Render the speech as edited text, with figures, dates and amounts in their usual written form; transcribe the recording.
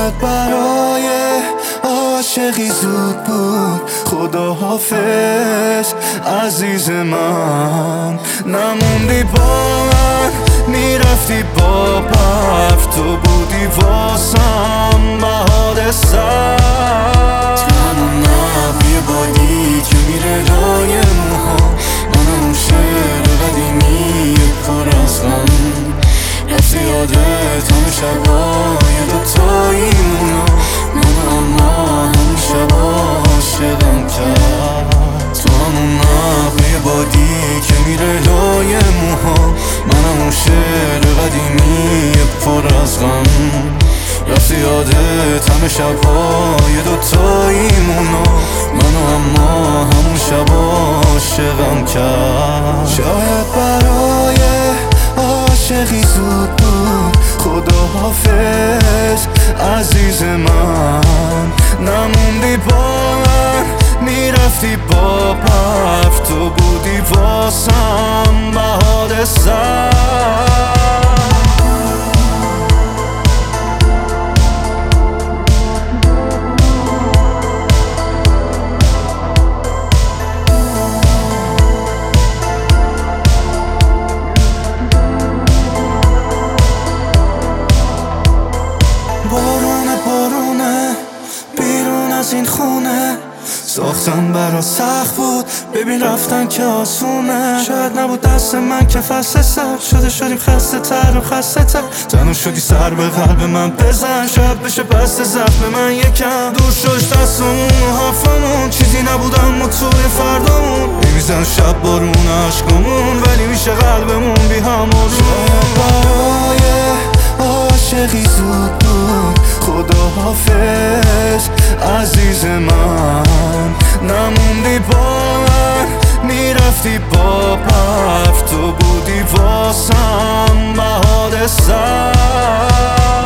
شاید برای عاشقی زود بود. خداحافظ عزیز من، نموندی با من، میرفتی با برف. تو بودی واسم بهار سر، تنم نبوی بادی که میره لای موها. من اون شعر قدیمی پر از غم، رفتی یادت همه شبای دوتاییمونا. من اما همون شبا عاشقم کرد. تو همون نقوی بادی که میره لای موها. من همون شعر قدیمی پر از غم، رفتی یادت همه شبای دوتاییمونا. من اما همون شبا عاشقم کرد. شاید برای عاشقی زود بود. خداحافظ عزیز من، نموندی با من، میرفتی با برف. تو بودی واسم بهار سر. بارونه بیرون از این خونه، ساختن برا سخت بود، ببین رفتن که آسونه. شاید نبود دست من که فصل سر شده، شدیم خسته تر و خسته تر. تنها شدی سر به قلب من بزن، شاید بشه بست زخم من یکم. دور شد دستمون و حرفمون، چیزی نبود اما توی فردامون. میزن شب بارون عشقمون، ولی میشه قلبمون بی همون. شاید برای عاشقی زود بود. خداحافظ عزیز من، نموندی با من، میرفتی با برف. تو بودی واسم بهار سر.